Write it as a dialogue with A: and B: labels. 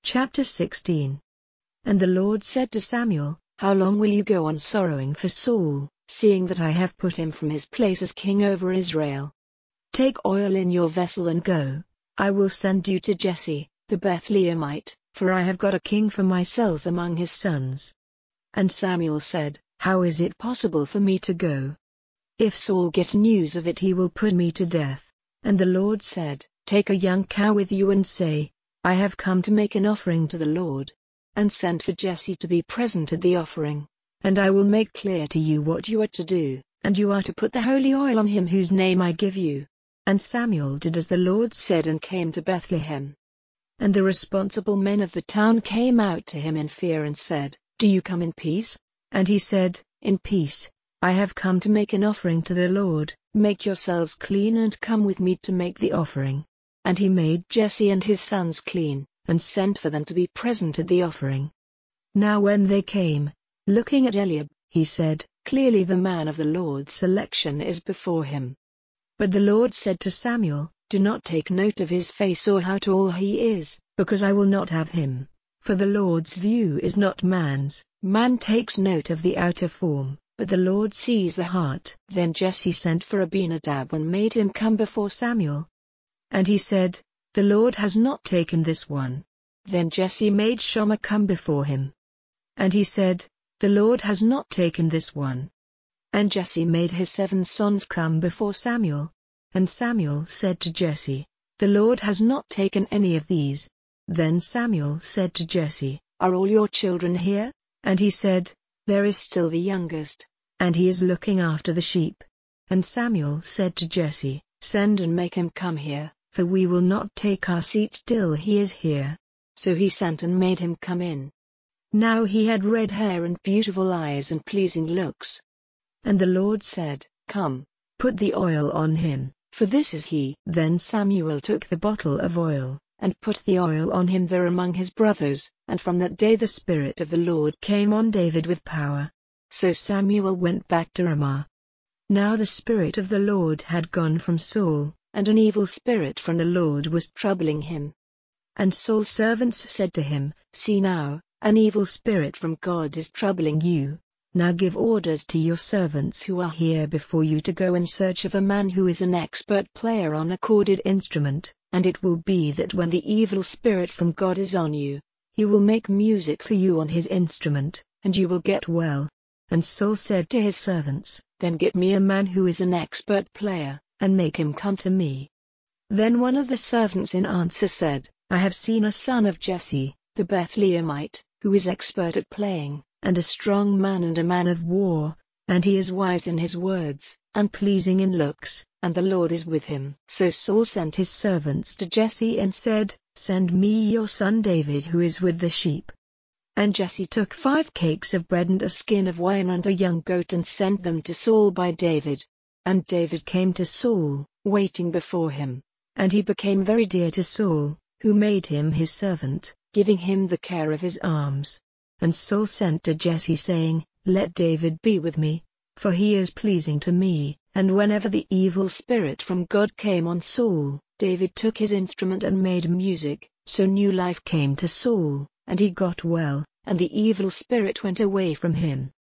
A: Chapter 16. And the Lord said to Samuel, How long will you go on sorrowing for Saul, seeing that I have put him from his place as king over Israel? Take oil in your vessel and go. I will send you to Jesse, the Bethlehemite, for I have got a king for myself among his sons. And Samuel said, How is it possible for me to go? If Saul gets news of it, he will put me to death. And the Lord said, Take a young cow with you and say, I have come to make an offering to the Lord. And send for Jesse to be present at the offering. And I will make clear to you what you are to do, and you are to put the holy oil on him whose name I give you. And Samuel did as the Lord said and came to Bethlehem. And the responsible men of the town came out to him in fear and said, Do you come in peace? And he said, In peace. I have come to make an offering to the Lord. Make yourselves clean and come with me to make the offering. And he made Jesse and his sons clean, and sent for them to be present at the offering. Now when they came, looking at Eliab, he said, Clearly the man of the Lord's selection is before him. But the Lord said to Samuel, Do not take note of his face or how tall he is, because I will not have him. For the Lord's view is not man's. Man takes note of the outer form, but the Lord sees the heart. Then Jesse sent for Abinadab and made him come before Samuel. And he said, The Lord has not taken this one. Then Jesse made Shammah come before him. And he said, The Lord has not taken this one. And Jesse made his 7 sons come before Samuel. And Samuel said to Jesse, The Lord has not taken any of these. Then Samuel said to Jesse, Are all your children here? And he said, There is still the youngest, and he is looking after the sheep. And Samuel said to Jesse, Send and make him come here, for we will not take our seats till he is here. So he sent and made him come in. Now he had red hair and beautiful eyes and pleasing looks. And the Lord said, Come, put the oil on him, for this is he. Then Samuel took the bottle of oil, and put the oil on him there among his brothers, and from that day the Spirit of the Lord came on David with power. So Samuel went back to Ramah. Now the Spirit of the Lord had gone from Saul, and an evil spirit from the Lord was troubling him. And Saul's servants said to him, See now, an evil spirit from God is troubling you. Now give orders to your servants who are here before you to go in search of a man who is an expert player on a corded instrument, and it will be that when the evil spirit from God is on you, he will make music for you on his instrument, and you will get well. And Saul said to his servants, Then get me a man who is an expert player, and make him come to me. Then one of the servants in answer said, I have seen a son of Jesse, the Bethlehemite, who is expert at playing, and a strong man and a man of war, and he is wise in his words, and pleasing in looks, and the Lord is with him. So Saul sent his servants to Jesse and said, Send me your son David who is with the sheep. And Jesse took 5 cakes of bread and a skin of wine and a young goat and sent them to Saul by David. And David came to Saul, waiting before him. And he became very dear to Saul, who made him his servant, giving him the care of his arms. And Saul sent to Jesse saying, Let David be with me, for he is pleasing to me. And whenever the evil spirit from God came on Saul, David took his instrument and made music, so new life came to Saul, and he got well, and the evil spirit went away from him.